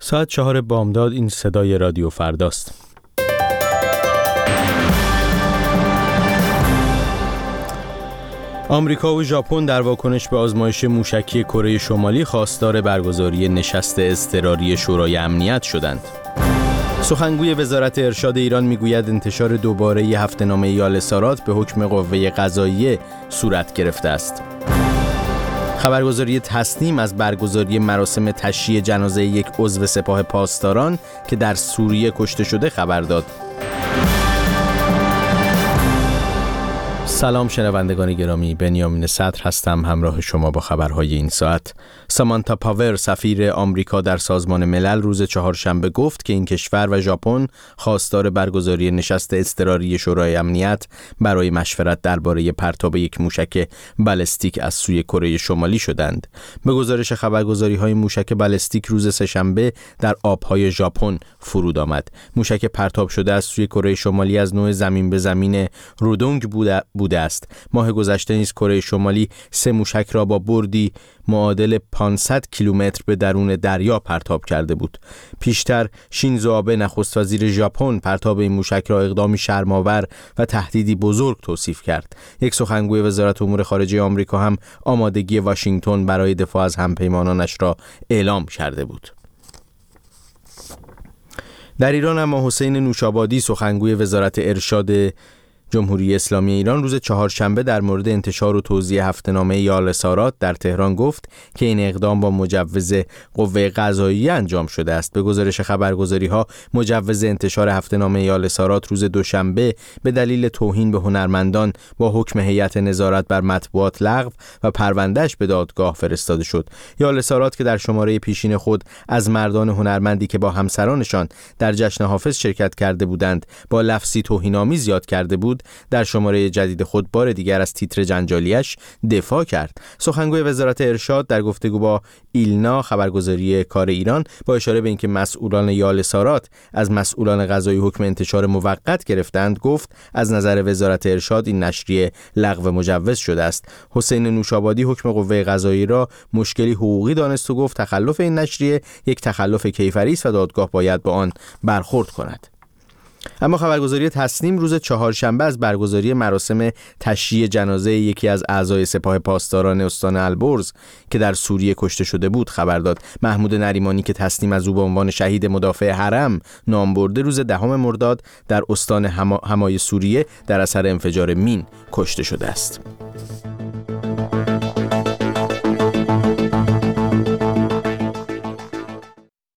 ساعت 4 بامداد. این صدای رادیو فرداست. آمریکا و ژاپن در واکنش به آزمایش موشکی کره شمالی خواستار برگزاری نشست اضطراری شورای امنیت شدند. سخنگوی وزارت ارشاد ایران میگوید انتشار دوباره هفته‌نامه یالسارات به حکم قوه قضاییه صورت گرفته است. خبرگزاری تصنیم از برگزاری مراسم تشییع جنازه یک عضو سپاه پاسداران که در سوریه کشته شده خبر داد. سلام شنوندگان گرامی، بنیامین صدر هستم، همراه شما با خبرهای این ساعت. سامانتا پاور سفیر آمریکا در سازمان ملل روز چهارشنبه گفت که این کشور و ژاپن خواستار برگزاری نشست اضطراری شورای امنیت برای مشورت درباره پرتاب یک موشک بالستیک از سوی کره شمالی شدند. به گزارش خبرگزاری‌های موشک بالستیک روز سه‌شنبه در آب‌های ژاپن فرود آمد. موشک پرتاب شده از سوی کره شمالی از نوع زمین به زمین رودونگ بوده است. ماه گذشته نیز کره شمالی 3 موشک را با بردی معادل 500 کیلومتر به درون دریا پرتاب کرده بود. پیشتر شینزو آبه نخست وزیر ژاپن پرتاب این موشک را اقدامی شرم‌آور و تهدیدی بزرگ توصیف کرد. یک سخنگوی وزارت امور خارجه آمریکا هم آمادگی واشنگتن برای دفاع از همپیمانانش را اعلام کرده بود. در ایران اما حسین نوشابادی سخنگوی وزارت ارشاد جمهوری اسلامی ایران روز چهارشنبه در مورد انتشار و توزیع هفته‌نامه یالسارات در تهران گفت که این اقدام با مجوز قوه قضاییه انجام شده است. به گزارش خبرگزاری‌ها مجوز انتشار هفته‌نامه یالسارات روز دوشنبه به دلیل توهین به هنرمندان با حکم هیئت نظارت بر مطبوعات لغو و پروندهش به دادگاه فرستاده شد. یالسارات که در شماره پیشین خود از مردان هنرمندی که با همسرانشان در جشن حافظ شرکت کرده بودند با لفظی توهین‌آمیز یاد کرده بود، در شماره جدید خود بار دیگر از تیتر جنجالیش دفاع کرد. سخنگوی وزارت ارشاد در گفتگو با ایلنا خبرگزاری کار ایران با اشاره به اینکه مسئولان یالسارات از مسئولان قضایی حکم انتشار موقت گرفتند گفت از نظر وزارت ارشاد این نشریه لغو مجوز شده است. حسین نوشابادی حکم قوه قضایی را مشکلی حقوقی دانست و گفت تخلف این نشریه یک تخلف کیفری است و دادگاه باید با آن برخورد کند. اما خبرگزاری تصنیم روز چهارشنبه از برگزاری مراسم تشییع جنازه یکی از اعضای سپاه پاسداران استان البرز که در سوریه کشته شده بود خبر داد. محمود نریمانی که تصنیم از او به عنوان شهید مدافع حرم نام برده روز 10 مرداد در استان حمای سوریه در اثر انفجار مین کشته شده است.